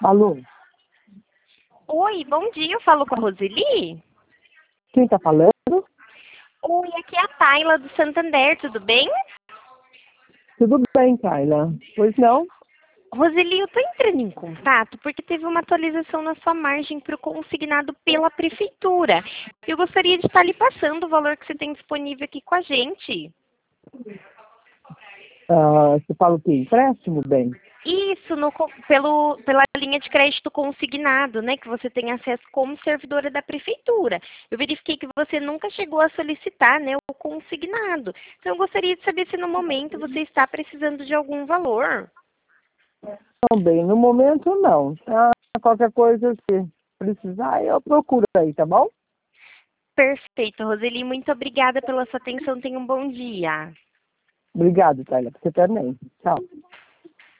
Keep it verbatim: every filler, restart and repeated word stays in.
Alô, Oi, bom dia, eu falo com a Roseli? quem tá falando? Oi, aqui é a Tayla do Santander, tudo bem? Tudo bem, Tayla? Pois não? Roseli, eu tô entrando em contato porque teve uma atualização na sua margem para o consignado pela prefeitura. Eu gostaria de estar lhe passando o valor que você tem disponível aqui com a gente. Ah, você fala o quê? Empréstimo, bem? Isso, no co- pelo, pela linha de crédito consignado, né, que você tem acesso como servidora da prefeitura. Eu verifiquei que você nunca chegou a solicitar, né, o consignado. Então, eu gostaria de saber se no momento você está precisando de algum valor. Não, bem, no momento não. Ah, qualquer coisa, se precisar, eu procuro aí, tá bom? Perfeito, Roseli, muito obrigada pela sua atenção. Tenha um bom dia. Obrigado, Tayla. Você também. Tchau.